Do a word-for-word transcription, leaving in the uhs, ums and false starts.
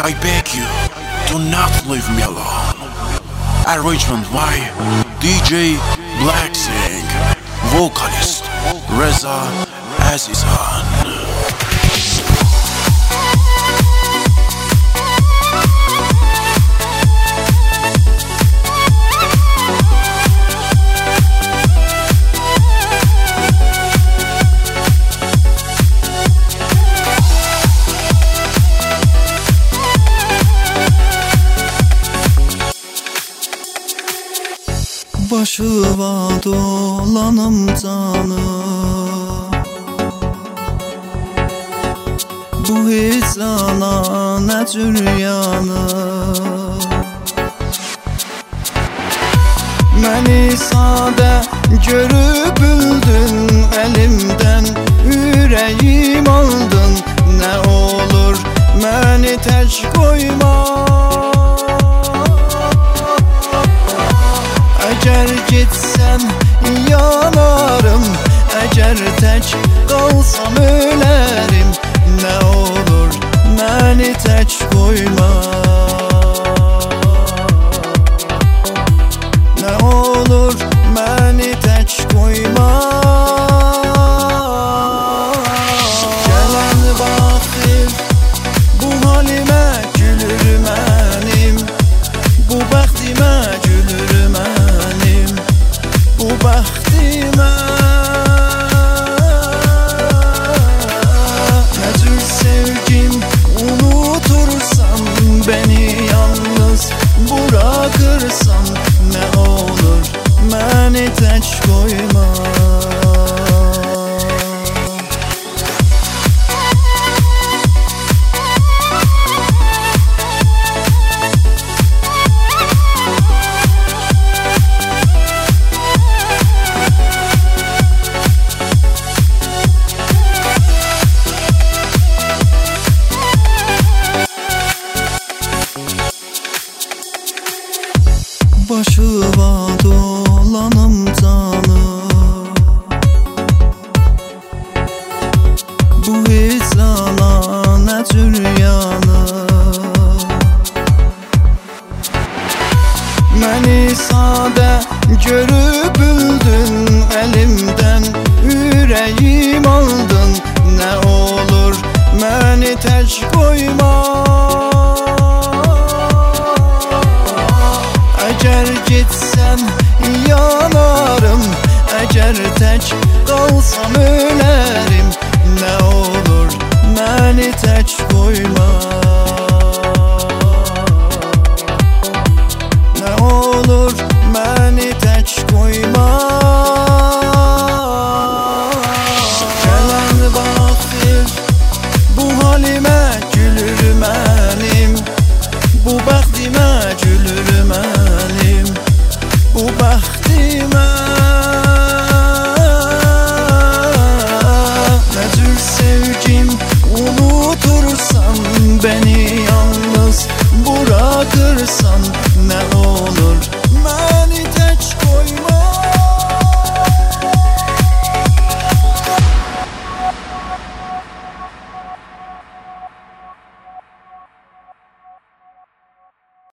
I beg you, do not leave me alone. Arrangement by D J Black Sing, vocalist Reza Azizhan. Başıva dolanım canım, bu hicrana nə cür yanım. Məni sadə görüb büldün, əlimdən ürəyim aldın. Nə olur məni tək qoyma, əgər getsəm yanarım, əgər tək qalsam ölərim. Nə olur məni tək qoyma, nə olur məni tək qoyma. Gələn baxır bu halimə gülür mənim, bu bəxtimə gülür mənim, bu bəxtimə. Nə cür sevgim unutursan, beni yalnız bırakırsan. Nə olur məni tək qoyma. Başıva dolanım canım, bu hicrana nə cür yanım. Məni sadə görüb büldün, əlimdən ürəyim aldın. Nə olur məni tək qoyma, əgər getsəm yanarım, əgər tək qalsam ölərim. Nə olur məni tək qoyma, nə olur məni tək qoyma. Gələn baxır bu halimə gülür mənim, bu bəxtimə gülür mənim, bu bəxtimə.